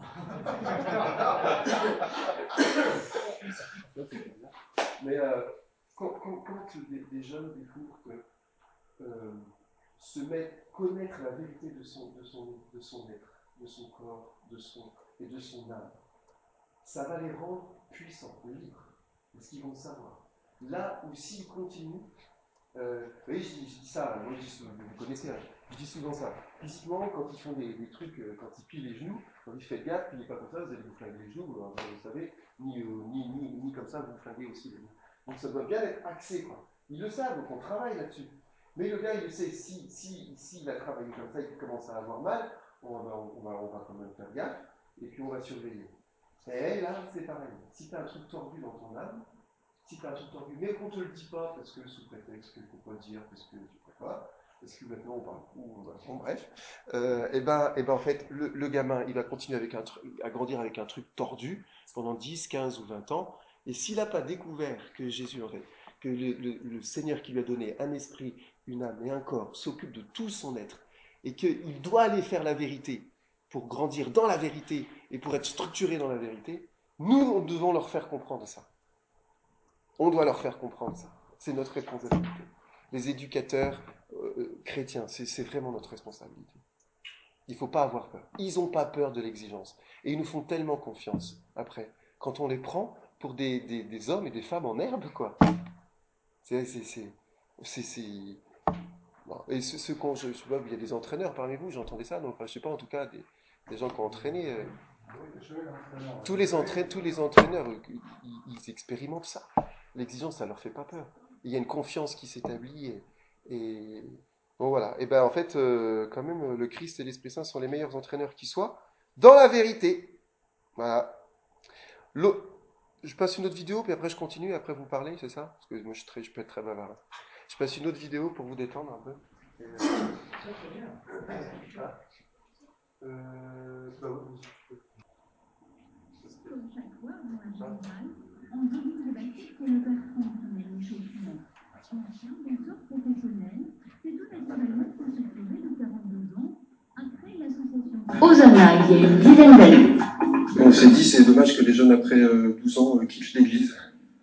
plus. Mais euh, quand, quand, quand des, des jeunes découvrent que euh, se mettre, connaître la vérité de son, de, son, de son être, de son corps, de son, et de son âme, ça va les rendre puissants, libres, parce qu'ils vont savoir. Là où s'ils continuent, Euh, vous voyez, je dis, je dis ça, moi je dis souvent, vous connaissez, hein, je dis souvent ça. Physiquement, quand ils font des, des trucs, euh, quand ils plient les genoux, quand ils font gaffe, pliez pas comme ça, vous allez vous flinguer les genoux, alors, vous savez, ni, euh, ni, ni, ni comme ça, vous vous flinguez aussi les genoux. Donc ça doit bien être axé, quoi. Ils le savent, donc on travaille là-dessus. Mais le gars, il le sait, si, si, si il a travaillé comme ça et qu'il commence à avoir mal, on va, on, va, on va quand même faire gaffe, et puis on va surveiller. Et là, c'est pareil. Si tu as un truc tordu dans ton âme, si tu as un truc tordu, mais qu'on ne te le dit pas, parce que sous prétexte qu'il ne faut pas le dire, parce que tu ne peux pas, parce que maintenant on parle ou bon, bref, euh, et ben, et ben en fait, le, le gamin, il va continuer avec un truc, à grandir avec un truc tordu pendant dix, quinze ou vingt ans, et s'il n'a pas découvert que Jésus, en fait, que le, le, le Seigneur qui lui a donné un esprit, une âme et un corps s'occupe de tout son être, et qu'il doit aller faire la vérité pour grandir dans la vérité et pour être structuré dans la vérité, nous, nous devons leur faire comprendre ça. On doit leur faire comprendre ça. C'est notre responsabilité. Les éducateurs euh, chrétiens, c'est, c'est vraiment notre responsabilité. Il ne faut pas avoir peur. Ils n'ont pas peur de l'exigence. Et ils nous font tellement confiance, après, quand on les prend pour des, des, des hommes et des femmes en herbe, quoi. C'est... c'est, c'est, c'est, c'est... Bon. Et ce, ce qu'on, je, je sais pas, il y a des entraîneurs parmi vous, j'entendais ça, donc, enfin, je ne sais pas, en tout cas, des, des gens qui ont entraîné... Euh, tous, les entraîneurs, tous les entraîneurs, ils, ils expérimentent ça. L'exigence, ça ne leur fait pas peur. Il y a une confiance qui s'établit. Et, et bon, voilà. Et bien, en fait, euh, quand même, le Christ et l'Esprit Saint sont les meilleurs entraîneurs qui soient dans la vérité. Voilà. Le... Je passe une autre vidéo, puis après je continue, et après vous parlez, c'est ça? Parce que moi, je, très, je peux être très bavard. Je passe une autre vidéo pour vous détendre un peu. Et, euh... ah. euh... Bah oui, je peux. Comme chaque fois, dans la générale, en début de bâtisse, c'est le patron qui met l'échauffement. Ancien danseur professionnel, c'est tout naturellement constitué de quarante-deux ans, a créé l'association Hosanna il y a une dizaine d'années. On s'est dit, c'est dommage que les jeunes après douze ans quittent l'église.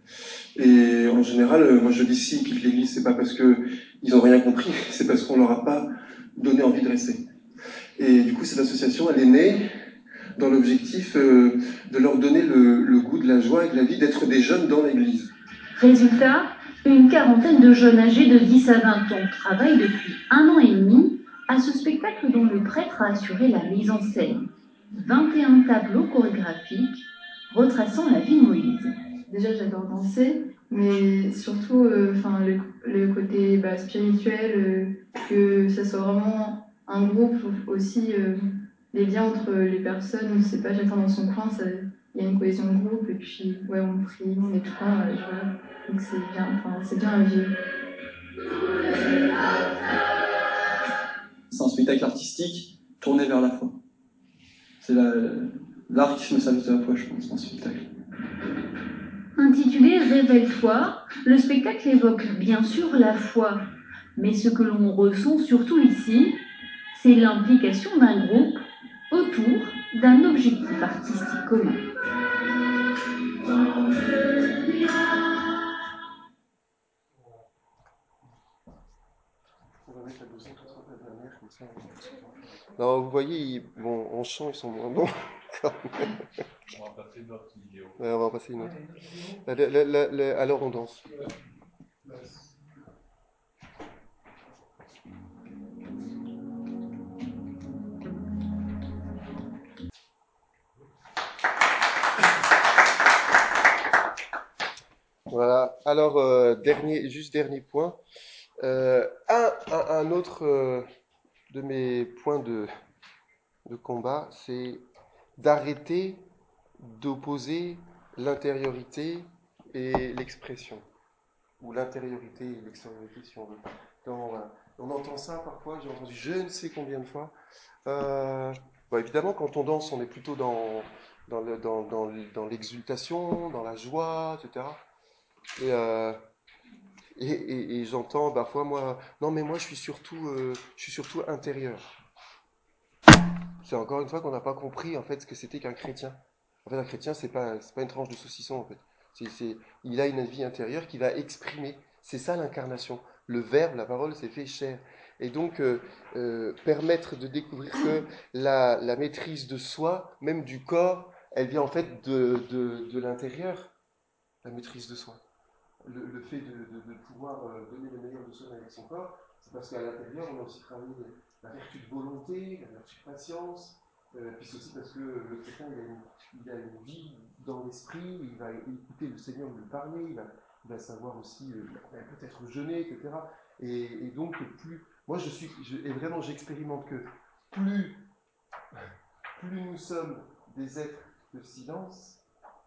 Et en général, moi je dis si ils quittent l'église, c'est pas parce qu'ils n'ont rien compris, c'est parce qu'on leur a pas donné envie de rester. Et du coup, cette association, elle est née dans l'objectif euh, de leur donner le, le goût de la joie et de la vie, d'être des jeunes dans l'église. Résultat, une quarantaine de jeunes âgés de dix à vingt ans travaillent depuis un an et demi à ce spectacle dont le prêtre a assuré la mise en scène. vingt et un tableaux chorégraphiques retraçant la vie de Moïse. Déjà, j'adore danser, mais surtout euh, le, le côté bah, spirituel, euh, que ça soit vraiment un groupe aussi, euh, les liens entre les personnes, c'est pas chacun dans son coin, il y a une cohésion de groupe, et puis ouais, on prie, on est tout le temps dans la joie, donc c'est bien, enfin, c'est bien à vivre. C'est un spectacle artistique tourné vers la foi. C'est la, l'art qui se met au service de la foi, je pense, dans ce spectacle. Intitulé Révèle-toi, le spectacle évoque bien sûr la foi, mais ce que l'on ressent surtout ici, c'est l'implication d'un groupe autour d'un objectif artistique commun. Alors, vous voyez, ils, bon, en chant, ils sont moins bons. D'accord. On va passer une autre vidéo. Ouais, on va en passer une autre. La- la- la- la- alors on danse. Voilà. Alors, euh, dernier, juste dernier point. Euh, un, un, un autre euh, de mes points de, de combat, c'est d'arrêter d'opposer l'intériorité et l'expression. Ou l'intériorité et l'extériorité, si on veut. Dans, voilà. On entend ça parfois, j'ai entendu je ne sais combien de fois. Euh, bon, évidemment, quand on danse, on est plutôt dans, dans, le, dans, dans, dans l'exultation, dans la joie, et cetera. Et, euh, et, et, et j'entends parfois, moi, non mais moi je suis surtout, euh, je suis surtout intérieur. C'est encore une fois qu'on n'a pas compris en fait ce que c'était qu'un chrétien. En fait, un chrétien, c'est pas, c'est pas une tranche de saucisson en fait. C'est, c'est, il a une vie intérieure qui va exprimer. C'est ça l'incarnation. Le verbe, la parole, s'est fait chair. Et donc, euh, euh, permettre de découvrir que la, la maîtrise de soi, même du corps, elle vient en fait de, de, de l'intérieur. La maîtrise de soi. Le, le fait de, de, de pouvoir euh, donner le meilleur de soi avec son corps, c'est parce qu'à l'intérieur, on a aussi travaillé la vertu de volonté, la vertu de patience, euh, puis c'est aussi parce que le chrétien, il a une, il a une vie dans l'esprit, il va écouter le Seigneur lui parler, il va, il va savoir aussi euh, peut-être jeûner, et cetera. Et, et donc, plus, moi je suis, je, et vraiment j'expérimente que plus, plus nous sommes des êtres de silence,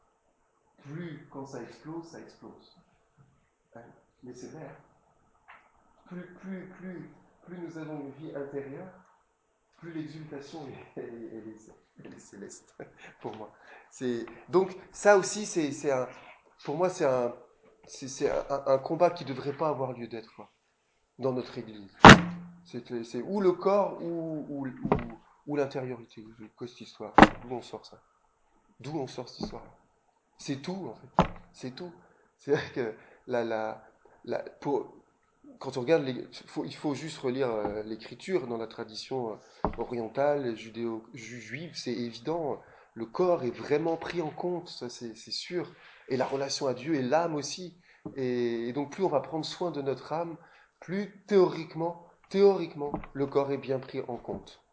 plus quand ça explose, ça explose. Mais c'est vrai. Plus, plus, plus, plus nous avons une vie intérieure, plus l'exultation elle, elle, elle, est, elle est céleste pour moi. C'est, donc ça aussi, c'est, c'est un, pour moi, c'est un, c'est, c'est un, un combat qui ne devrait pas avoir lieu d'être quoi, dans notre Église. C'est, c'est ou le corps ou, ou, ou, ou l'intériorité. Quoi cette histoire? D'où on sort ça? D'où on sort cette histoire? C'est tout en fait. C'est tout. C'est vrai que la, la, la, pour, quand on regarde, les, faut, il faut juste relire euh, l'écriture dans la tradition euh, orientale, judéo-juive, c'est évident. Le corps est vraiment pris en compte, ça c'est, c'est sûr. Et la relation à Dieu et l'âme aussi. Et, et donc plus on va prendre soin de notre âme, plus théoriquement, théoriquement, le corps est bien pris en compte.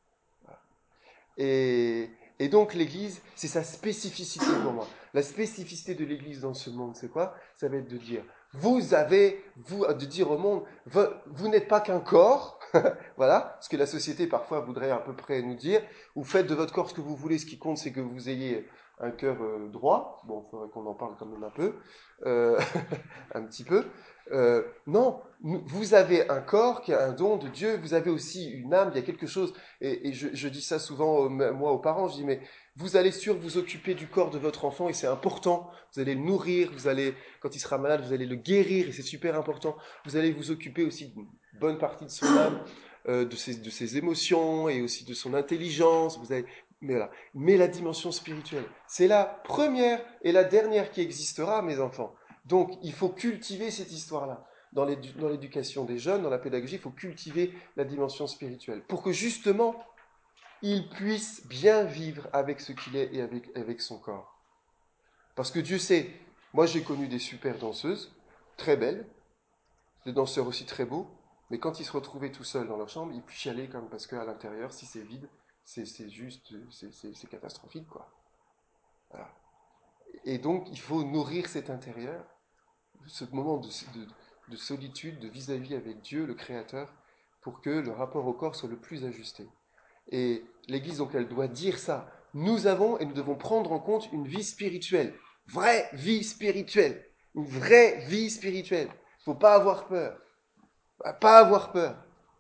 Et, et donc l'Église, c'est sa spécificité pour moi. La spécificité de l'Église dans ce monde, c'est quoi? Ça va être de dire, vous avez, vous, de dire au monde, vous, vous n'êtes pas qu'un corps, voilà, ce que la société parfois voudrait à peu près nous dire, ou faites de votre corps ce que vous voulez, ce qui compte c'est que vous ayez un cœur euh, droit, bon, il faudrait qu'on en parle quand même un peu, euh, un petit peu, euh, non, vous avez un corps qui est un don de Dieu, vous avez aussi une âme, il y a quelque chose, et, et je, je dis ça souvent moi aux parents, je dis mais vous allez sûr vous occuper du corps de votre enfant et c'est important, vous allez le nourrir, vous allez, quand il sera malade, vous allez le guérir et c'est super important, vous allez vous occuper aussi d'une bonne partie de son âme, euh, de, ses, de ses émotions et aussi de son intelligence, vous allez, mais voilà, mais la dimension spirituelle, c'est la première et la dernière qui existera mes enfants. Donc, il faut cultiver cette histoire-là. Dans, l'édu- dans l'éducation des jeunes, dans la pédagogie, il faut cultiver la dimension spirituelle. Pour que, justement, il puisse bien vivre avec ce qu'il est et avec, avec son corps. Parce que Dieu sait, moi j'ai connu des super danseuses, très belles, des danseurs aussi très beaux, mais quand ils se retrouvaient tout seuls dans leur chambre, ils chialaient comme parce qu'à l'intérieur, si c'est vide, c'est, c'est juste, c'est, c'est, c'est catastrophique, quoi. Voilà. Et donc, il faut nourrir cet intérieur, ce moment de, de, de solitude, de vis-à-vis avec Dieu, le Créateur, pour que le rapport au corps soit le plus ajusté. Et l'Église, donc, elle doit dire ça. Nous avons et nous devons prendre en compte une vie spirituelle. Vraie vie spirituelle. Une vraie vie spirituelle. Il ne faut pas avoir peur. Pas avoir peur.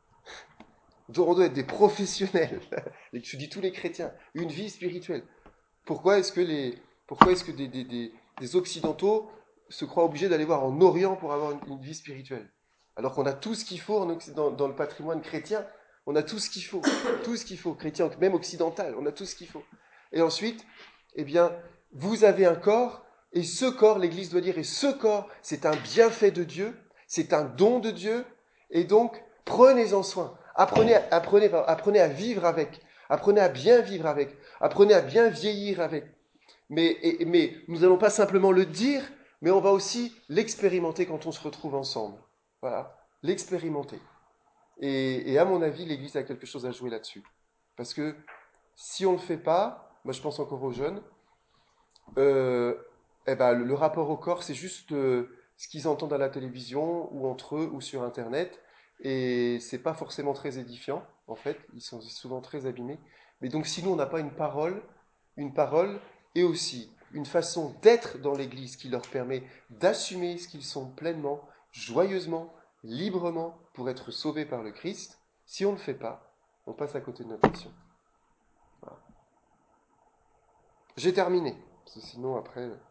On doit être des professionnels. Je dis tous les chrétiens. Une vie spirituelle. Pourquoi est-ce que, les, pourquoi est-ce que des, des, des, des Occidentaux se croient obligés d'aller voir en Orient pour avoir une, une vie spirituelle? Alors qu'on a tout ce qu'il faut en Occident, dans le patrimoine chrétien. On a tout ce qu'il faut. Tout ce qu'il faut. Chrétien, même occidental. On a tout ce qu'il faut. Et ensuite, eh bien, vous avez un corps. Et ce corps, l'Église doit dire, et ce corps, c'est un bienfait de Dieu. C'est un don de Dieu. Et donc, prenez-en soin. Apprenez, apprenez, apprenez à vivre avec. Apprenez à bien vivre avec. Apprenez à bien vieillir avec. Mais, et, mais nous n'allons pas simplement le dire, mais on va aussi l'expérimenter quand on se retrouve ensemble. Voilà, l'expérimenter. Et, et à mon avis, l'Église a quelque chose à jouer là-dessus. Parce que si on ne le fait pas, moi je pense encore aux jeunes, euh, eh ben, le, le rapport au corps, c'est juste euh, ce qu'ils entendent à la télévision, ou entre eux, ou sur Internet. Et c'est pas forcément très édifiant, en fait. Ils sont souvent très abîmés. Mais donc, si nous, on n'a pas une parole, une parole, et aussi une façon d'être dans l'Église qui leur permet d'assumer ce qu'ils sont pleinement, joyeusement, librement, pour être sauvés par le Christ, si on ne le fait pas, on passe à côté de notre mission. Voilà. J'ai terminé, parce que sinon après...